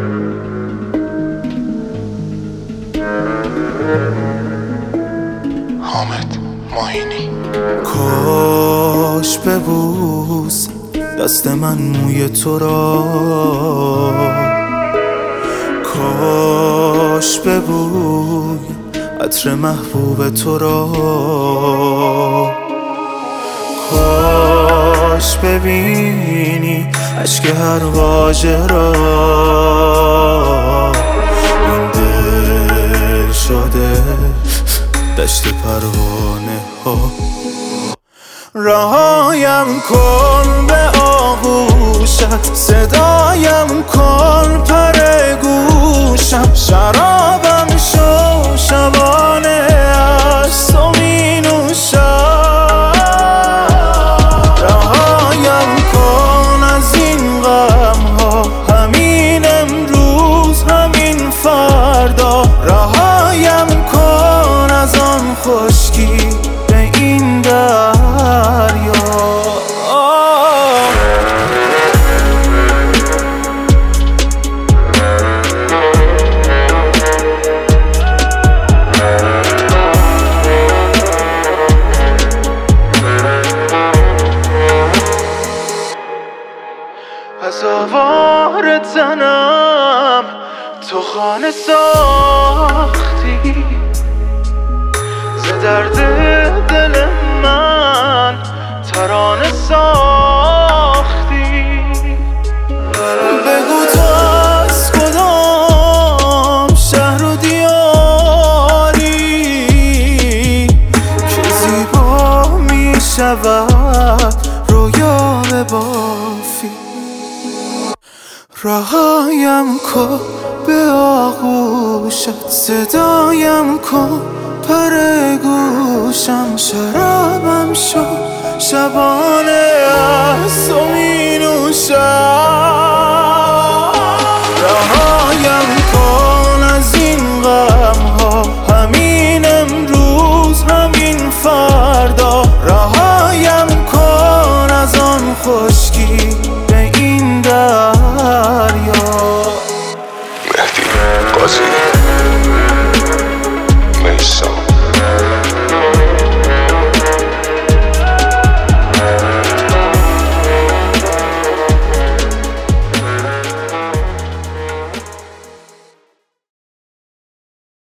حامد ماهینی. کاش ببوس دست من موی تو را، کاش ببوی عطر محبوب تو را، کاش ببینی اشک هر واژه را. این دل شده دشت پروانه ها. رهایم کن به آغوشت، صدایم کن پر گوشم، شرابم شو شبانه از تو می نوشم. رهایم کن از این غم ها، همین امروز همین فردا. رهایم کن از آن خشکی به این دریا. از آوار تنم تو خانه ساختی، ز درد دل من ترانه ساختی. بگو تو از کدام شهر و دیاری که زیبا می شود رویا ببافی. رهایم کن به آغوشت، صدایم کن پر گوشم، شرابم شو شبانه